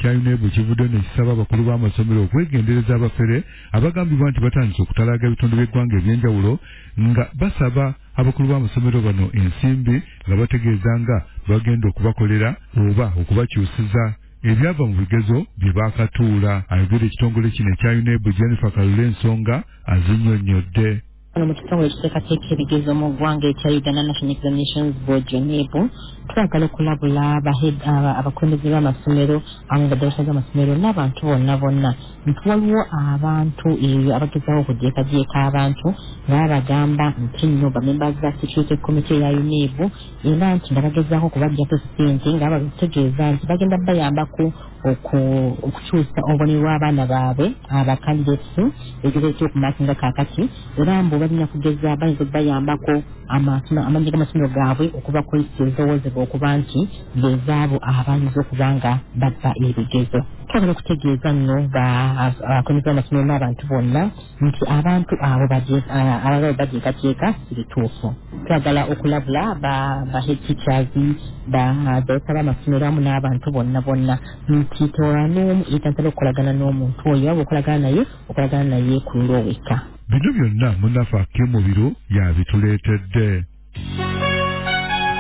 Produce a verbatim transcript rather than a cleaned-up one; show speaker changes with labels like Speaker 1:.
Speaker 1: ekya UNEB kivudde ne kisaba abakulu b'amasomero okwegendereza abafere abagambibwa nti batandise okutalaaga ebitundu by'eggwanga eby'enjawulo nga basaba abakulu b'amasomero bano ensimbi nga bategeeza nga bagenda okubakolera oba okubakyusiza ebyava mu bigezo bye baakatuula. Ayogera ekitongole kino ekya UNEB Jennifer Kalule ensonga azinnyonnyodde.
Speaker 2: mu kitongole ekiteekateeka ebigezo mu ggwanga ekya Uganda National Examinations Board UNEB twagala okulabula abakulembeze b'amasomero awamu baddalusa z'amasomero n'abantu bonna bonna nti waliwo abantu ebyo abagezaho okujeekajeeka abantu nga babagamba nti nno bamemba za security committee ya UNEB era nti nga bagezaho okubaggyako ssente nga bategeeza nti bagenda bayambako okukyusa obubonero bw'abaana baabwe abacandidates ekigezo ky'okumaakinga kaakati era mbu balina kugeza bayinza okubayambako amannya g'amasomero gaabwe okubakozesa ebirowoozebwa okuba nti bezaabo abayinza okuba nga babba ebigezo. Twagala okutegeeza nno abakulembeze b'amasomero n'abantu bonna nti abantu abo abalaba bajeekajeeka si bituufu. Twagala okulabula ba head teachers baddalusa b'amasomero awamu n'abantu bonna bonna nti tewala n'omu yeetantala okukolagana n'omuntu oyo waba okolagana naye okolagana naye ku lulwo wekka.
Speaker 1: Bino byonna munnaffe Akim Mubiro y'abituleetedde.